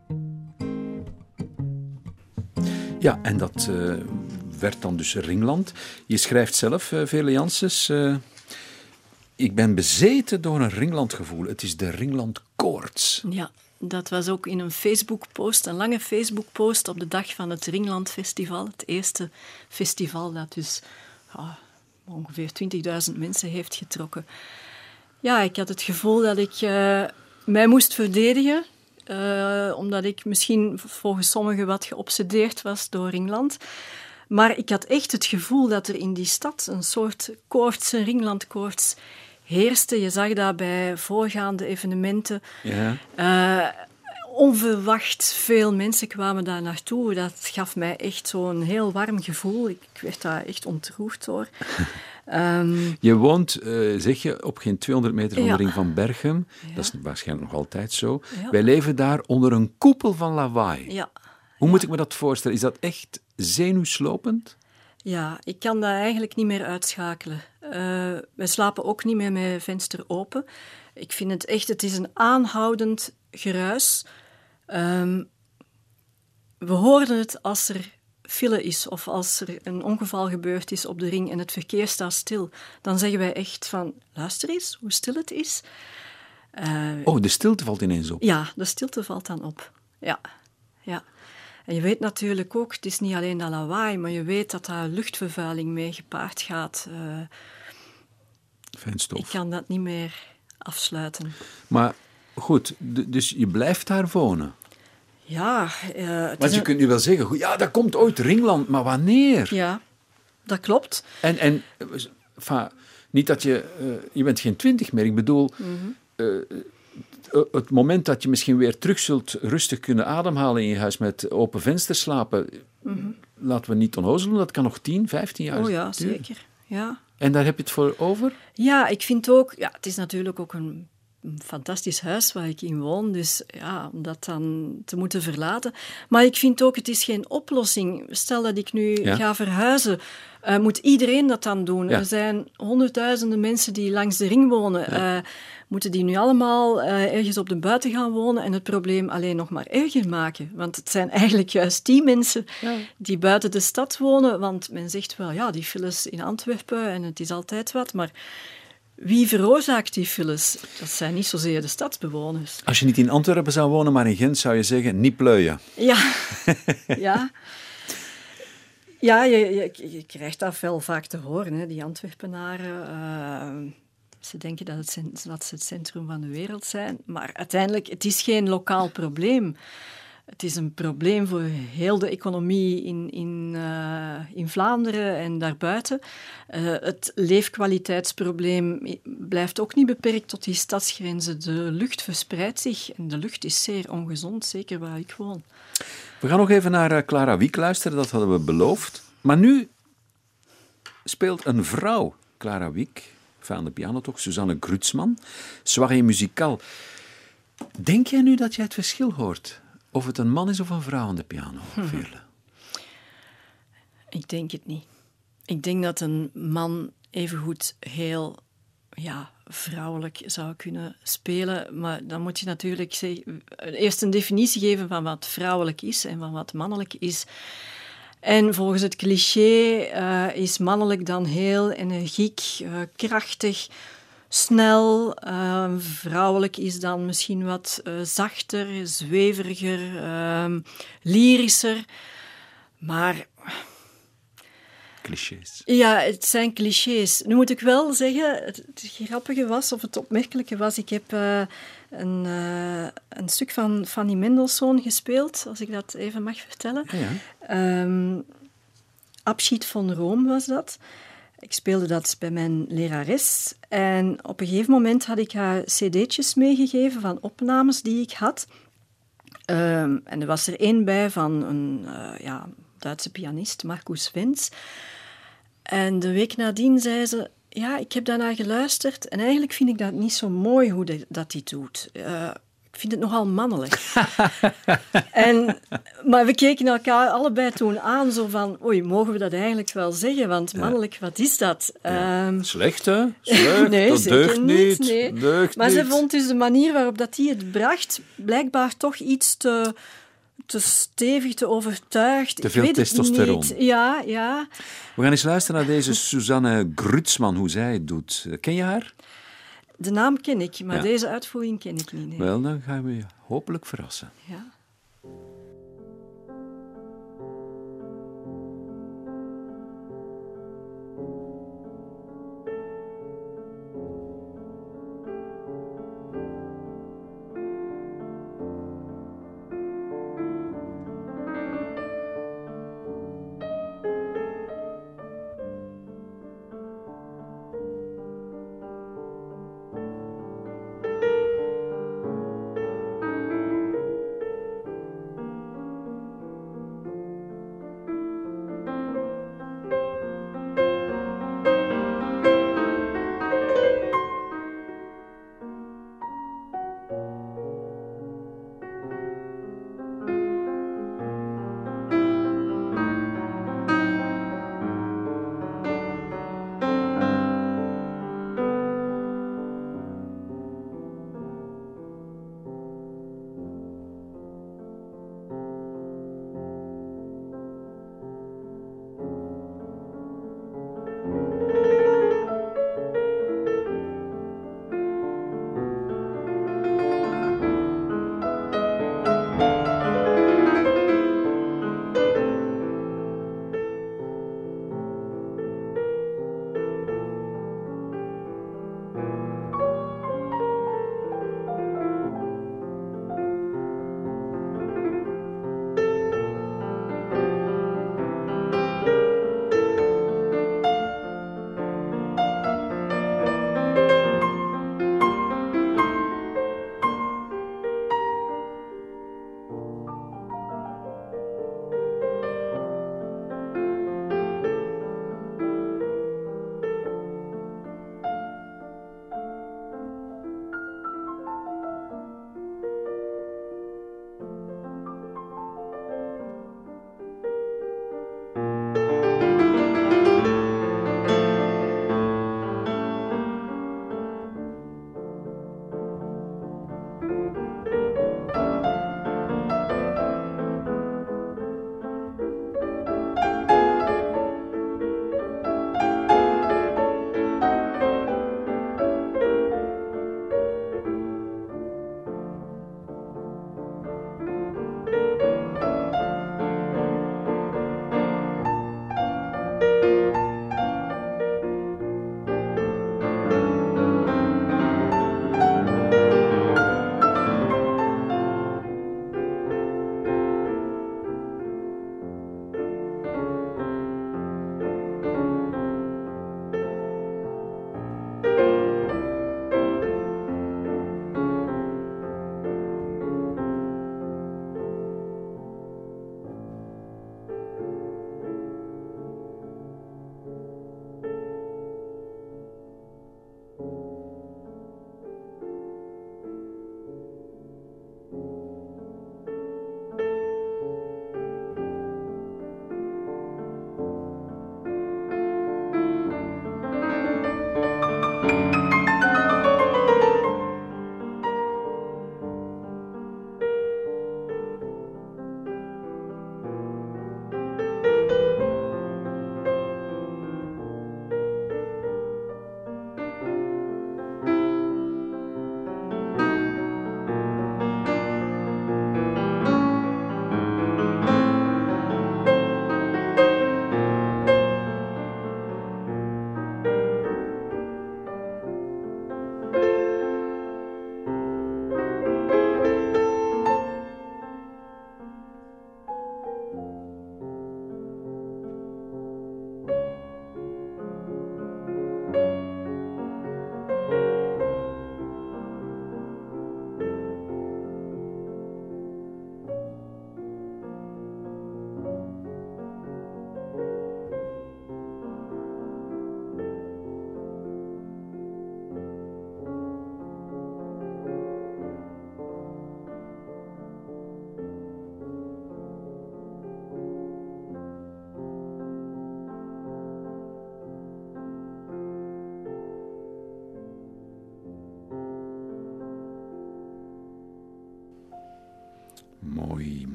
Ja, en dat uh, werd dan dus Ringland. Je schrijft zelf, uh, Veerle Janssens, uh, ik ben bezeten door een Ringlandgevoel. Het is de Ringlandkoorts. Ja, dat was ook in een Facebook-post, een lange Facebook-post op de dag van het Ringlandfestival. Het eerste festival dat dus oh, ongeveer twintigduizend mensen heeft getrokken. Ja, ik had het gevoel dat ik uh, mij moest verdedigen. Uh, omdat ik misschien volgens sommigen wat geobsedeerd was door Ringland. Maar ik had echt het gevoel dat er in die stad een soort koorts, een Ringlandkoorts heerste. Je zag dat bij voorgaande evenementen. Ja. Uh, onverwacht veel mensen kwamen daar naartoe. Dat gaf mij echt zo'n heel warm gevoel. Ik werd daar echt ontroerd door. Um, je woont, uh, zeg je, op geen tweehonderd meter van ja. de ring van Berchem. Ja. Dat is waarschijnlijk nog altijd zo. Ja. Wij leven daar onder een koepel van lawaai. Ja. Hoe ja. moet ik me dat voorstellen? Is dat echt zenuwslopend? Ja, ik kan dat eigenlijk niet meer uitschakelen. Uh, wij slapen ook niet meer met venster open. Ik vind het echt, het is een aanhoudend geruis. Um, we horen het als er file is of als er een ongeval gebeurd is op de ring en het verkeer staat stil. Dan zeggen wij echt van, luister eens hoe stil het is. Uh, oh, de stilte valt ineens op. Ja, de stilte valt dan op. Ja, ja. En je weet natuurlijk ook, het is niet alleen dat lawaai, maar je weet dat daar luchtvervuiling mee gepaard gaat. Uh, Fijnstof. Ik kan dat niet meer afsluiten. Maar goed, d- dus je blijft daar wonen? Ja. Uh, Want je een... kunt nu wel zeggen, ja, dat komt ooit Ringland, maar wanneer? Ja, dat klopt. En, en enfin, niet dat je, uh, je bent geen twintig meer, ik bedoel, mm-hmm. uh, het moment dat je misschien weer terug zult rustig kunnen ademhalen in je huis met open vensters slapen, mm-hmm. laten we niet onnozel doen, dat kan nog tien, vijftien jaar Oh ja, duren. zeker. Ja. En daar heb je het voor over? Ja, ik vind ook, ja, het is natuurlijk ook een, een fantastisch huis waar ik in woon, dus ja, om dat dan te moeten verlaten. Maar ik vind ook, het is geen oplossing. Stel dat ik nu ja. ga verhuizen, uh, moet iedereen dat dan doen? Ja. Er zijn honderdduizenden mensen die langs de ring wonen. Ja. Uh, moeten die nu allemaal uh, ergens op de buiten gaan wonen en het probleem alleen nog maar erger maken? Want het zijn eigenlijk juist die mensen ja. die buiten de stad wonen, want men zegt wel, ja, die files in Antwerpen en het is altijd wat, maar wie veroorzaakt die files? Dat zijn niet zozeer de stadsbewoners. Als je niet in Antwerpen zou wonen, maar in Gent, zou je zeggen, niet pleuien. Ja, ja. Ja, je, je, je krijgt dat wel vaak te horen, hè, die Antwerpenaren. Uh, ze denken dat, het, dat ze het centrum van de wereld zijn, maar uiteindelijk, het is geen lokaal probleem. Het is een probleem voor heel de economie in, in, uh, in Vlaanderen en daarbuiten. Uh, het leefkwaliteitsprobleem blijft ook niet beperkt tot die stadsgrenzen. De lucht verspreidt zich en de lucht is zeer ongezond, zeker waar ik woon. We gaan nog even naar uh, Clara Wieck luisteren, dat hadden we beloofd. Maar nu speelt een vrouw Clara Wieck, aan de piano toch, Suzanne Grutsman, soirée musicale. Denk jij nu dat jij het verschil hoort? Of het een man is of een vrouw aan de piano, Veerle? Ik denk het niet. Ik denk dat een man evengoed heel ja, vrouwelijk zou kunnen spelen. Maar dan moet je natuurlijk zeg, eerst een definitie geven van wat vrouwelijk is en van wat mannelijk is. En volgens het cliché uh, is mannelijk dan heel energiek, uh, krachtig, snel. Uh, vrouwelijk is dan misschien wat uh, zachter, zweveriger, uh, lyrischer. Maar... Clichés. Ja, het zijn clichés. Nu moet ik wel zeggen, het, het grappige was, of het opmerkelijke was, ik heb uh, een, uh, een stuk van Fanny Mendelssohn gespeeld, als ik dat even mag vertellen. Ja, ja. Um, Abschied van Rome was dat. Ik speelde dat bij mijn lerares. En op een gegeven moment had ik haar cd'tjes meegegeven van opnames die ik had. Um, en er was er één bij van een uh, ja, Duitse pianist, Markus Wenz. En de week nadien zei ze... Ja, ik heb daarnaar geluisterd en eigenlijk vind ik dat niet zo mooi hoe de, dat hij doet. Uh, ik vind het nogal mannelijk. en, maar we keken elkaar allebei toen aan, zo van... Oei, mogen we dat eigenlijk wel zeggen? Want mannelijk, ja. Wat is dat? Ja. Um, Slecht, hè? Slecht, nee, dat zeker deugt niet. Nee. Deugt maar niet. ze vond dus de manier waarop dat hij het bracht... blijkbaar toch iets te... te stevig, te overtuigd. Te veel testosteron. Ja, ja. We gaan eens luisteren naar deze Suzanne Grutsman, hoe zij het doet. Ken je haar? De naam ken ik, maar ja. deze uitvoering ken ik niet. Nee. Wel, dan gaan we je hopelijk verrassen. Ja.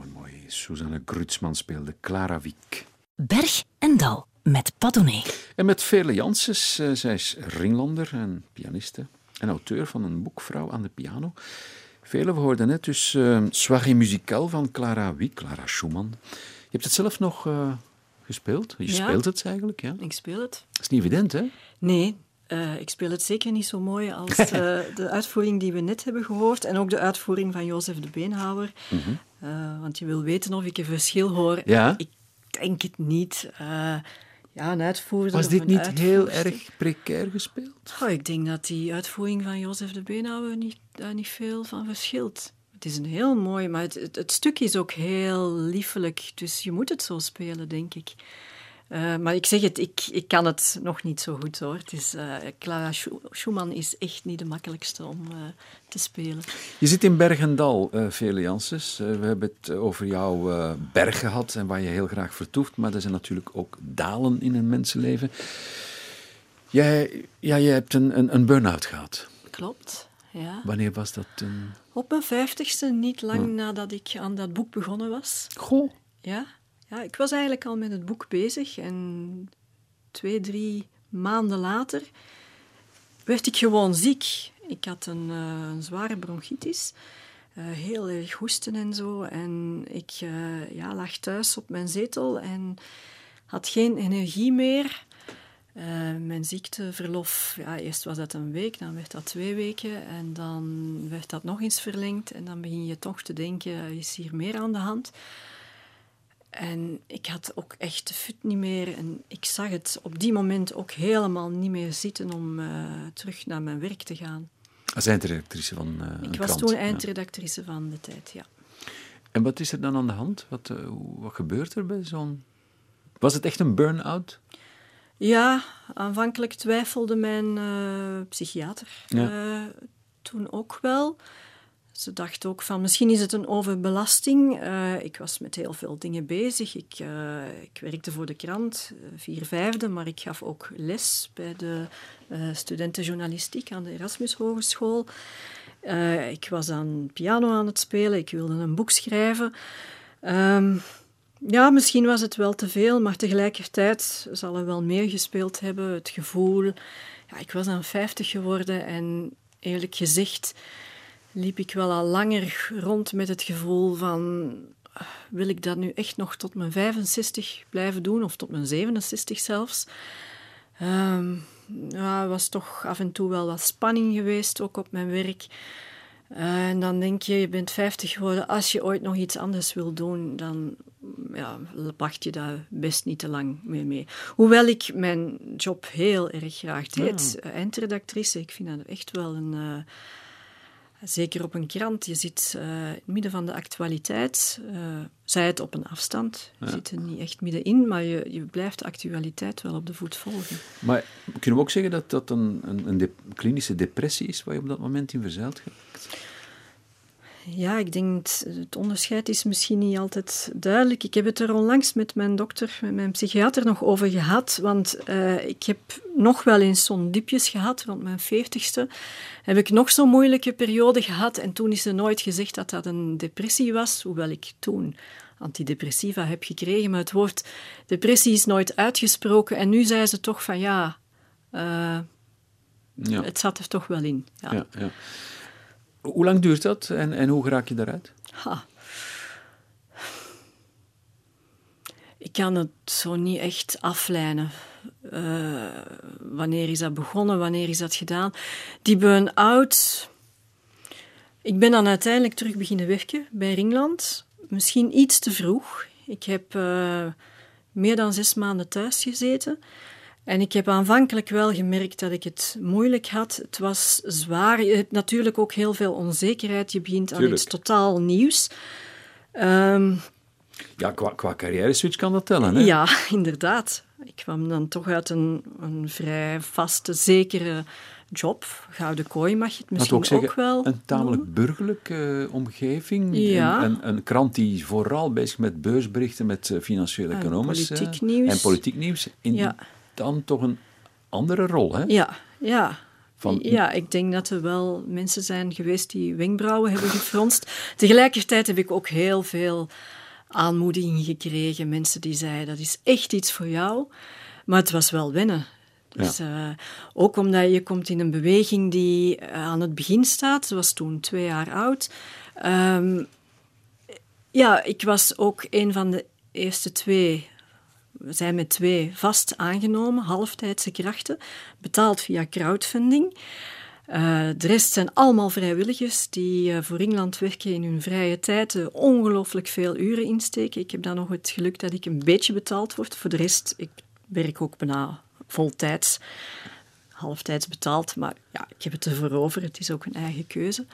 mooi, mooi. Susanne Grutsman speelde Clara Wieck. Berg en Dal met Padone. En met Veerle Janssens. Uh, zij is Ringlander en pianiste en auteur van een boek Vrouw aan de piano. Veerle, we hoorden net dus uh, Soirée musicale van Clara Wieck, Clara Schumann. Je hebt het zelf nog uh, gespeeld? Je ja, speelt het eigenlijk, ja? Ik speel het. Dat is niet evident, hè? Nee, uh, ik speel het zeker niet zo mooi als uh, de uitvoering die we net hebben gehoord en ook de uitvoering van Jozef de Beenhouwer. Mm-hmm. Uh, want je wil weten of ik een verschil hoor. Ja? Ik denk het niet. Uh, ja, een uitvoerder Was dit of niet uitvoerster. heel erg precair gespeeld? Oh, ik denk dat die uitvoering van Jozef de Beenhouwer niet, daar niet veel van verschilt. Het is een heel mooi, maar het, het, het stuk is ook heel liefelijk. Dus je moet het zo spelen, denk ik. Uh, maar ik zeg het, ik, ik kan het nog niet zo goed, hoor. Het is, uh, Clara Schumann is echt niet de makkelijkste om uh, te spelen. Je zit in Berg en Dal, uh, Veerle Janssens. Uh, we hebben het over jouw uh, berg gehad en waar je heel graag vertoeft. Maar er zijn natuurlijk ook dalen in een mensenleven. Jij, ja, jij hebt een, een, een burn-out gehad. Klopt, ja. Wanneer was dat? Een... Op mijn vijftigste, niet lang hm. nadat ik aan dat boek begonnen was. Goh. Ja. Ja, ik was eigenlijk al met het boek bezig en twee, drie maanden later werd ik gewoon ziek. Ik had een, uh, een zware bronchitis, uh, heel erg hoesten en zo. En ik uh, ja, lag thuis op mijn zetel en had geen energie meer. Uh, mijn ziekteverlof, ja, eerst was dat een week, dan werd dat twee weken en dan werd dat nog eens verlengd. En dan begin je toch te denken, is hier meer aan de hand? En ik had ook echt de fut niet meer. En ik zag het op die moment ook helemaal niet meer zitten om uh, terug naar mijn werk te gaan. Als eindredactrice van uh, een Ik was krant, toen eindredactrice ja. van De Tijd, ja. En wat is er dan aan de hand? Wat, uh, wat gebeurt er bij zo'n... Was het echt een burn-out? Ja, aanvankelijk twijfelde mijn uh, psychiater ja. uh, toen ook wel. Ze dacht ook van, misschien is het een overbelasting. Uh, ik was met heel veel dingen bezig. Ik, uh, ik werkte voor de krant, vier vijfde, maar ik gaf ook les bij de uh, studenten journalistiek aan de Erasmus Hogeschool. Uh, ik was aan piano aan het spelen, ik wilde een boek schrijven. Um, ja, misschien was het wel te veel, maar tegelijkertijd zal er wel meer gespeeld hebben. Het gevoel, ja, ik was dan vijftig geworden en eerlijk gezegd liep ik wel al langer rond met het gevoel van, wil ik dat nu echt nog tot mijn vijfenzestig blijven doen, of tot mijn zevenenzestig zelfs? Um, ja, er was toch af en toe wel wat spanning geweest, ook op mijn werk. Uh, en dan denk je, je bent vijftig geworden, als je ooit nog iets anders wil doen, dan ja, wacht je daar best niet te lang meer mee. Hoewel ik mijn job heel erg graag deed, ja. eindredactrice, ik vind dat echt wel een... Uh, Zeker op een krant, je zit uh, in het midden van de actualiteit, uh, zij het op een afstand. Je ja. zit er niet echt middenin, maar je, je blijft de actualiteit wel op de voet volgen. Maar kunnen we ook zeggen dat dat een, een, een de, klinische depressie is waar je op dat moment in verzeild geraakt? Ja, ik denk het, het onderscheid is misschien niet altijd duidelijk. Ik heb het er onlangs met mijn dokter, met mijn psychiater nog over gehad, want uh, ik heb nog wel eens zo'n diepjes gehad, rond mijn veertigste heb ik nog zo'n moeilijke periode gehad en toen is er nooit gezegd dat dat een depressie was, hoewel ik toen antidepressiva heb gekregen, maar het woord depressie is nooit uitgesproken en nu zei ze toch van ja, uh, ja. het zat er toch wel in. Ja. Ja, ja. Hoe lang duurt dat en, en hoe raak je daaruit? Ha. Ik kan het zo niet echt aflijnen. Uh, wanneer is dat begonnen? Wanneer is dat gedaan? Die burn-out... Ik ben dan uiteindelijk terug beginnen werken bij Ringland. Misschien iets te vroeg. Ik heb uh, meer dan zes maanden thuis gezeten. En ik heb aanvankelijk wel gemerkt dat ik het moeilijk had. Het was zwaar. Je hebt natuurlijk ook heel veel onzekerheid. Je begint aan Tuurlijk. iets totaal nieuws. Um, ja, qua, qua carrière-switch kan dat tellen, hè? Ja, inderdaad. Ik kwam dan toch uit een, een vrij vaste, zekere job. Gouden kooi mag je het misschien ook, zeggen, ook wel een tamelijk noemen. burgerlijke uh, omgeving. Ja. Een, een, een krant die vooral bezig met beursberichten, met uh, financieel-economisch... En politiek nieuws. En politiek nieuws. In ja. dan toch een andere rol, hè? Ja, ja. Van... Ja, ik denk dat er wel mensen zijn geweest die wenkbrauwen hebben gefronst. Tegelijkertijd heb ik ook heel veel aanmoediging gekregen. Mensen die zeiden, dat is echt iets voor jou. Maar het was wel wennen. Dus, ja. uh, ook omdat je komt in een beweging die uh, aan het begin staat. Ze was toen twee jaar oud. Um, ja, ik was ook een van de eerste twee... We zijn met twee vast aangenomen, halftijdse krachten, betaald via crowdfunding. Uh, de rest zijn allemaal vrijwilligers die uh, voor Engeland werken in hun vrije tijd, uh, ongelooflijk veel uren insteken. Ik heb dan nog het geluk dat ik een beetje betaald word. Voor de rest, ik werk ook bijna voltijds, halftijds betaald, maar ja, ik heb het ervoor over. Het is ook een eigen keuze.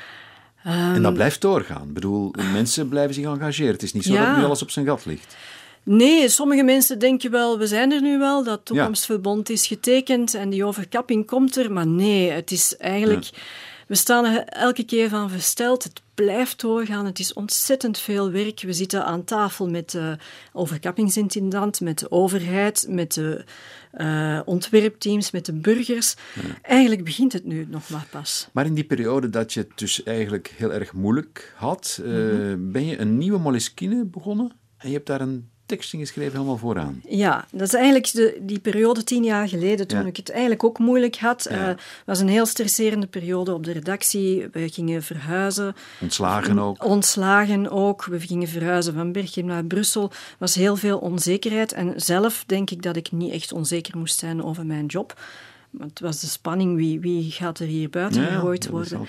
Um, en dat blijft doorgaan. Ik bedoel, mensen blijven zich engageren. Het is niet zo ja. dat nu alles op zijn gat ligt. Nee, sommige mensen denken wel, we zijn er nu wel, dat toekomstverbond is getekend en die overkapping komt er. Maar nee, het is eigenlijk... Ja. We staan er elke keer van versteld. Het blijft doorgaan. Het is ontzettend veel werk. We zitten aan tafel met de overkappingsintendant, met de overheid, met de uh, ontwerpteams, met de burgers. Ja. Eigenlijk begint het nu nog maar pas. Maar in die periode dat je het dus eigenlijk heel erg moeilijk had, uh, mm-hmm. ben je een nieuwe Moleskine begonnen en je hebt daar een tekst in geschreven helemaal vooraan. Ja, dat is eigenlijk de, die periode tien jaar geleden, toen ja. ik het eigenlijk ook moeilijk had. Het ja. uh, was een heel stresserende periode op de redactie. We gingen verhuizen. Ontslagen ook. Ontslagen ook. We gingen verhuizen van Berchem naar Brussel. Er was heel veel onzekerheid. En zelf denk ik dat ik niet echt onzeker moest zijn over mijn job. Want het was de spanning, wie, wie gaat er hier buiten ja, gegooid worden.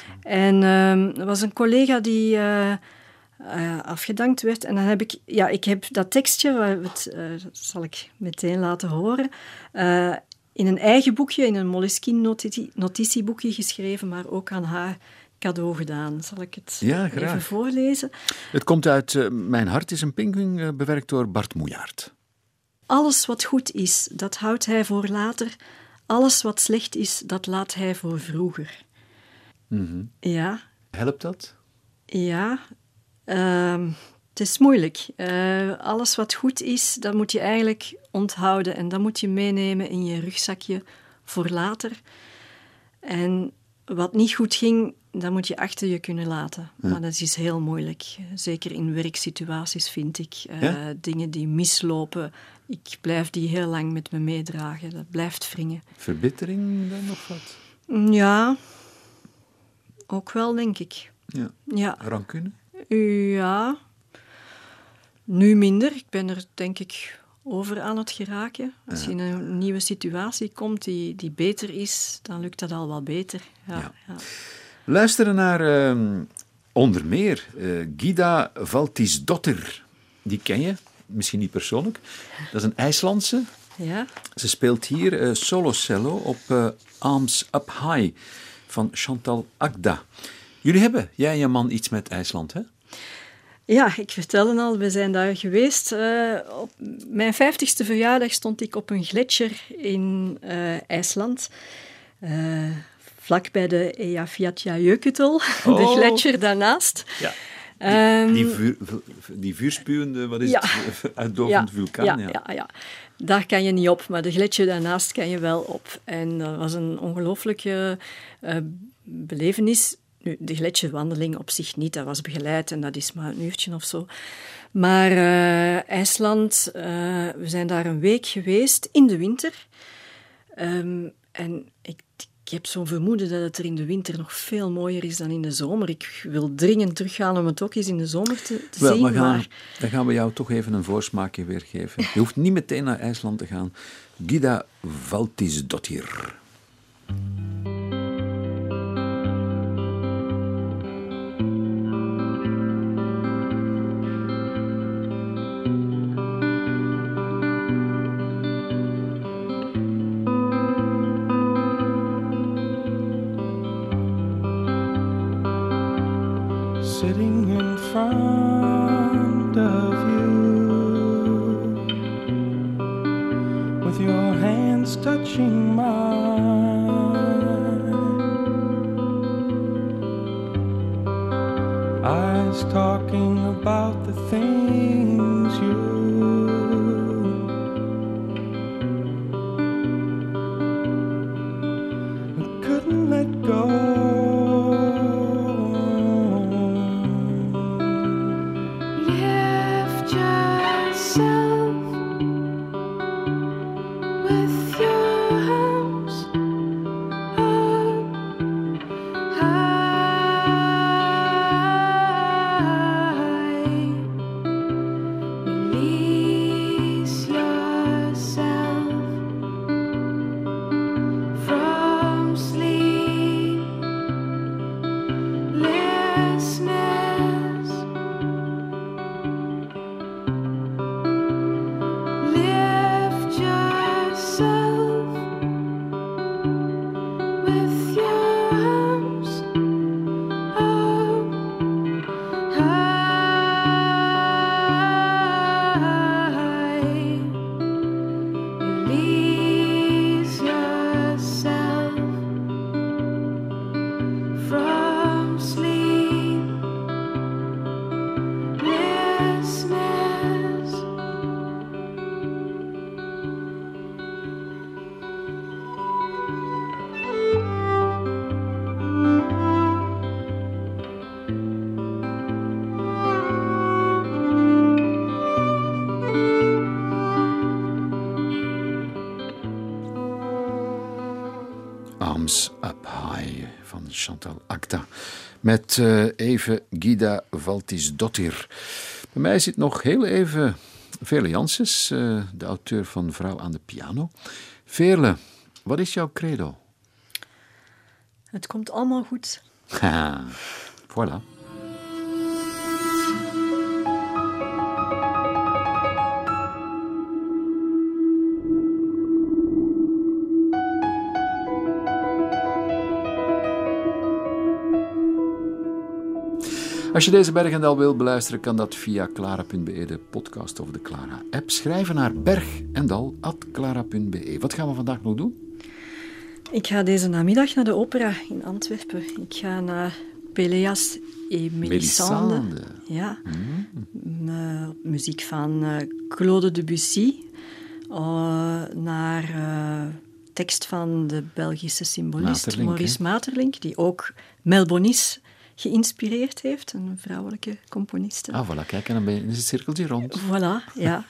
En uh, er was een collega die... Uh, Uh, afgedankt werd. En dan heb ik... Ja, ik heb dat tekstje, het, uh, dat zal ik meteen laten horen, uh, in een eigen boekje, in een Moleskine notitie, notitieboekje geschreven, maar ook aan haar cadeau gedaan. Zal ik het ja, even voorlezen? Het komt uit uh, Mijn hart is een pinguïn, uh, bewerkt door Bart Moejaert. Alles wat goed is, dat houdt hij voor later. Alles wat slecht is, dat laat hij voor vroeger. Mm-hmm. Ja. Helpt dat? Ja. Uh, het is moeilijk. Uh, alles wat goed is, dat moet je eigenlijk onthouden. En dat moet je meenemen in je rugzakje voor later. En wat niet goed ging, dat moet je achter je kunnen laten. Ja. Maar dat is heel moeilijk. Zeker in werksituaties vind ik. Uh, ja? Dingen die mislopen, ik blijf die heel lang met me meedragen. Dat blijft wringen. Verbittering dan nog wat? Ja, ook wel, denk ik. Ja. Ja. Rancune? Ja, nu minder. Ik ben er denk ik over aan het geraken. Als ja. je in een nieuwe situatie komt die, die beter is, dan lukt dat al wel beter. Ja, ja. Ja. Luisteren naar uh, onder meer uh, Gyda Valtýsdóttir. Die ken je, misschien niet persoonlijk. Dat is een IJslandse. Ja. Ze speelt hier uh, solo cello op uh, Arms Up High van Chantal Agda. Jullie hebben, jij en je man, iets met IJsland, hè? Ja, ik vertelde al, we zijn daar geweest. Uh, op mijn vijftigste verjaardag stond ik op een gletsjer in uh, IJsland. Uh, vlak bij de Eyjafjallajökull, oh. de gletsjer daarnaast. Ja. Die, um, die, vuur, die vuurspuwende, wat is ja. het, uitdovend ja, vulkaan. Ja, ja. Ja, ja. Daar kan je niet op, maar de gletsjer daarnaast kan je wel op. En dat was een ongelooflijke uh, belevenis. Nu, de gletsjerwandeling op zich niet, dat was begeleid en dat is maar een uurtje of zo. Maar uh, IJsland, uh, we zijn daar een week geweest in de winter. Um, en ik, ik heb zo'n vermoeden dat het er in de winter nog veel mooier is dan in de zomer. Ik wil dringend teruggaan om het ook eens in de zomer te, te Wel, zien. Maar gaan, maar... Dan gaan we jou toch even een voorsmaakje weergeven. Je hoeft niet meteen naar IJsland te gaan. Gyda Valtýsdóttir. Sitting in front of you, with your hands touching mine, eyes talking about the things you couldn't let go. Lift yourself with your arms up high. Release yourself from sleep. Listeners, lift yourself with your arms up high. Release yourself from sleep. Listeners, Arms Up High van Chantal Acta. Met uh, even Gida Valtisdottir. Bij mij zit nog heel even Veerle Janssens, uh, de auteur van Vrouw aan de piano. Veerle, wat is jouw credo? Het komt allemaal goed. Ha, voilà. Als je deze Berg en Dal wil beluisteren, kan dat via clara punt be, de podcast of de Clara-app. Schrijven naar berg en dal at clara punt be. Wat gaan we vandaag nog doen? Ik ga deze namiddag naar de opera in Antwerpen. Ik ga naar Péléas et Mélisande. Mélisande. Ja. Mm. Uh, muziek van uh, Claude Debussy. Uh, naar uh, tekst van de Belgische symbolist Maeterlinck, Maurice hè? Maeterlinck, die ook Melbonis geïnspireerd heeft, een vrouwelijke componiste. Ah, voilà, kijk, en dan ben je in het cirkeltje rond. Voilà, ja.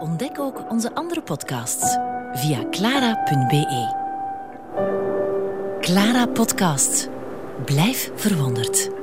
Ontdek ook onze andere podcasts via clara punt be. Clara Podcast. Blijf verwonderd.